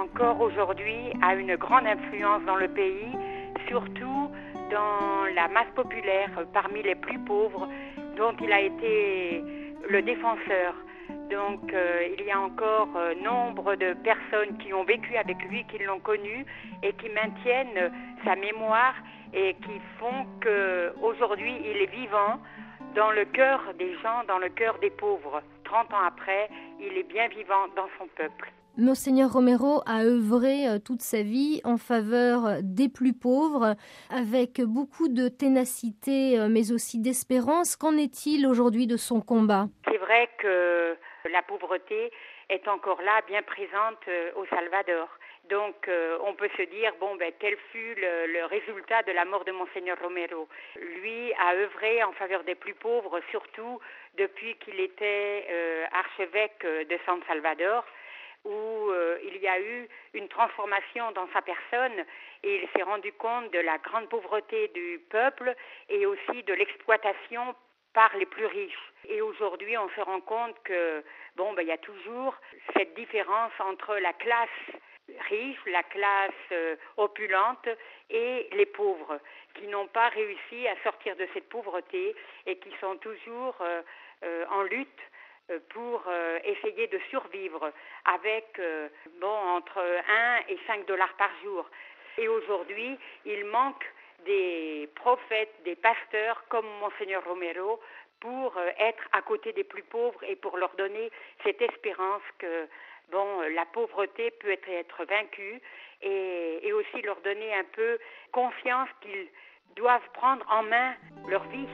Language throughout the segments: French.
encore aujourd'hui a une grande influence dans le pays, surtout dans la masse populaire, parmi les plus pauvres, dont il a été le défenseur. Donc il y a encore nombre de personnes qui ont vécu avec lui, qui l'ont connu et qui maintiennent sa mémoire et qui font qu'aujourd'hui il est vivant dans le cœur des gens, dans le cœur des pauvres. 30 ans après, il est bien vivant dans son peuple. Monseigneur Romero a œuvré toute sa vie en faveur des plus pauvres, avec beaucoup de ténacité, mais aussi d'espérance. Qu'en est-il aujourd'hui de son combat ? C'est vrai que la pauvreté est encore là, bien présente au Salvador. Donc on peut se dire, quel fut le résultat de la mort de Monseigneur Romero. Lui a œuvré en faveur des plus pauvres, surtout depuis qu'il était archevêque de San Salvador, où il y a eu une transformation dans sa personne et il s'est rendu compte de la grande pauvreté du peuple et aussi de l'exploitation par les plus riches. Et aujourd'hui, on se rend compte que il y a toujours cette différence entre la classe riche, la classe opulente et les pauvres qui n'ont pas réussi à sortir de cette pauvreté et qui sont toujours en lutte pour essayer de survivre avec entre 1 et 5 dollars par jour. Et aujourd'hui, il manque des prophètes, des pasteurs comme Monseigneur Romero pour être à côté des plus pauvres et pour leur donner cette espérance que la pauvreté peut être vaincue et aussi leur donner un peu confiance qu'ils doivent prendre en main leur vie.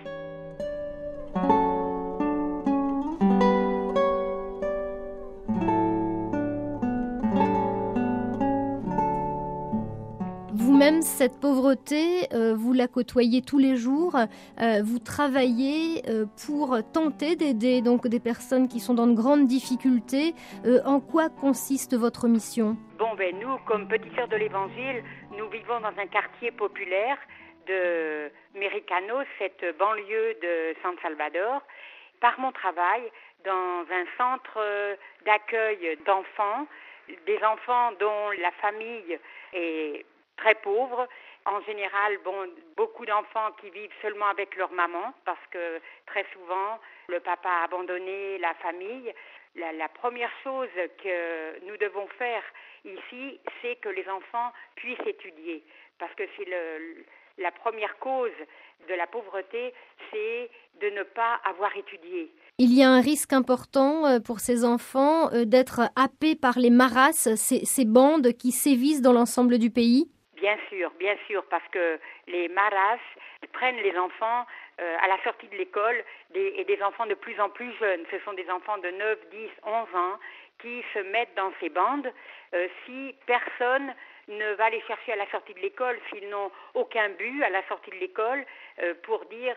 Vous-même, cette pauvreté, vous la côtoyez tous les jours. Vous travaillez pour tenter d'aider donc des personnes qui sont dans de grandes difficultés. En quoi consiste votre mission ? Nous, comme Petites Sœurs de l'Évangile, nous vivons dans un quartier populaire de Mericano, cette banlieue de San Salvador. Par mon travail, dans un centre d'accueil d'enfants, des enfants dont la famille est très pauvres. En général, beaucoup d'enfants qui vivent seulement avec leur maman parce que très souvent, le papa a abandonné la famille. La première chose que nous devons faire ici, c'est que les enfants puissent étudier parce que c'est la première cause de la pauvreté, c'est de ne pas avoir étudié. Il y a un risque important pour ces enfants d'être happés par les maras, ces bandes qui sévissent dans l'ensemble du pays ? Bien sûr, parce que les maras prennent les enfants à la sortie de l'école et des enfants de plus en plus jeunes. Ce sont des enfants de 9, 10, 11 ans qui se mettent dans ces bandes. Si personne ne va les chercher à la sortie de l'école, s'ils n'ont aucun but à la sortie de l'école pour dire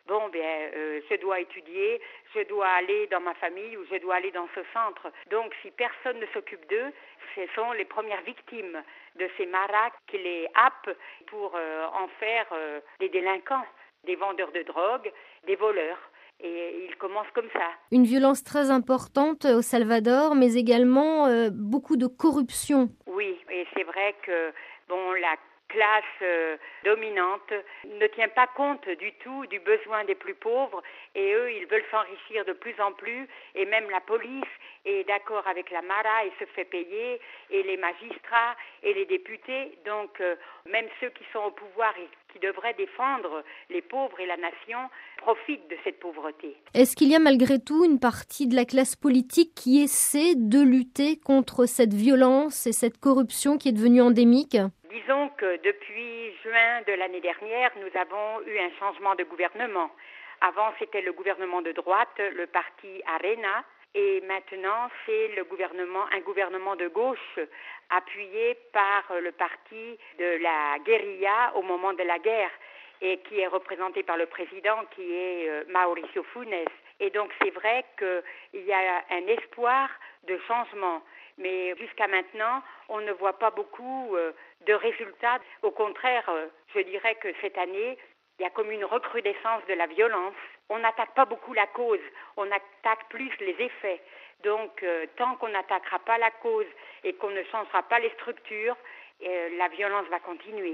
je dois étudier, je dois aller dans ma famille ou je dois aller dans ce centre. Donc si personne ne s'occupe d'eux, ce sont les premières victimes de ces maras qui les happent pour en faire des délinquants, des vendeurs de drogue, des voleurs. Et il commence comme ça. Une violence très importante au Salvador, mais également beaucoup de corruption. Oui, et c'est vrai que la classe dominante ne tient pas compte du tout du besoin des plus pauvres et eux, ils veulent s'enrichir de plus en plus et même la police est d'accord avec la Mara et se fait payer et les magistrats et les députés. Donc même ceux qui sont au pouvoir et qui devraient défendre les pauvres et la nation profitent de cette pauvreté. Est-ce qu'il y a malgré tout une partie de la classe politique qui essaie de lutter contre cette violence et cette corruption qui est devenue endémique ? Disons que depuis juin de l'année dernière, nous avons eu un changement de gouvernement. Avant, c'était le gouvernement de droite, le parti Arena, et maintenant, c'est un gouvernement de gauche appuyé par le parti de la guérilla au moment de la guerre et qui est représenté par le président qui est Mauricio Funes. Et donc, c'est vrai qu'il y a un espoir de changement. Mais jusqu'à maintenant, on ne voit pas beaucoup de résultats. Au contraire, je dirais que cette année, il y a comme une recrudescence de la violence. On n'attaque pas beaucoup la cause, on attaque plus les effets. Donc, tant qu'on n'attaquera pas la cause et qu'on ne changera pas les structures, la violence va continuer.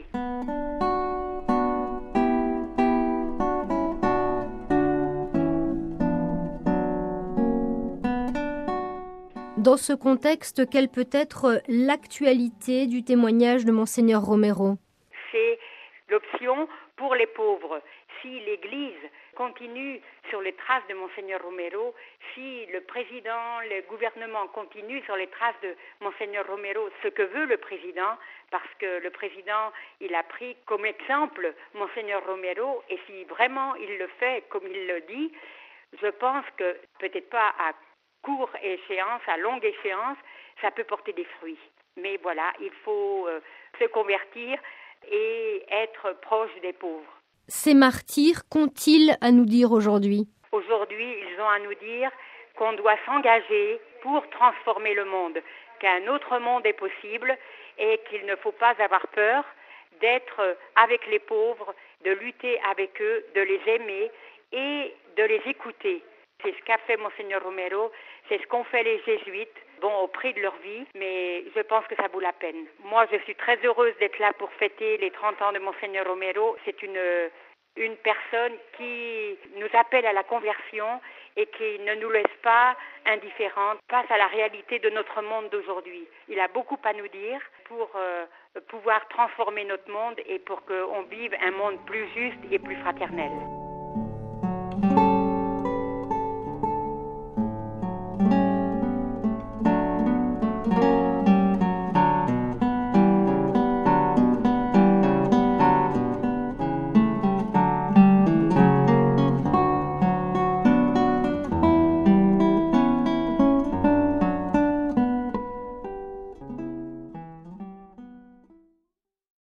Dans ce contexte, quelle peut être l'actualité du témoignage de Monseigneur Romero ? C'est l'option pour les pauvres. Si l'Église continue sur les traces de Monseigneur Romero, si le président, le gouvernement continue sur les traces de Monseigneur Romero, ce que veut le président, parce que le président, il a pris comme exemple Monseigneur Romero, et si vraiment il le fait comme il le dit, je pense que peut-être pas à courte échéance, à longue échéance, ça peut porter des fruits. Mais voilà, il faut se convertir et être proche des pauvres. Ces martyrs qu'ont-ils à nous dire aujourd'hui ? Aujourd'hui, ils ont à nous dire qu'on doit s'engager pour transformer le monde, qu'un autre monde est possible et qu'il ne faut pas avoir peur d'être avec les pauvres, de lutter avec eux, de les aimer et de les écouter. C'est ce qu'a fait Monseigneur Romero, c'est ce qu'ont fait les jésuites, au prix de leur vie, mais je pense que ça vaut la peine. Moi, je suis très heureuse d'être là pour fêter les 30 ans de Monseigneur Romero. C'est une personne qui nous appelle à la conversion et qui ne nous laisse pas indifférentes face à la réalité de notre monde d'aujourd'hui. Il a beaucoup à nous dire pour pouvoir transformer notre monde et pour qu'on vive un monde plus juste et plus fraternel.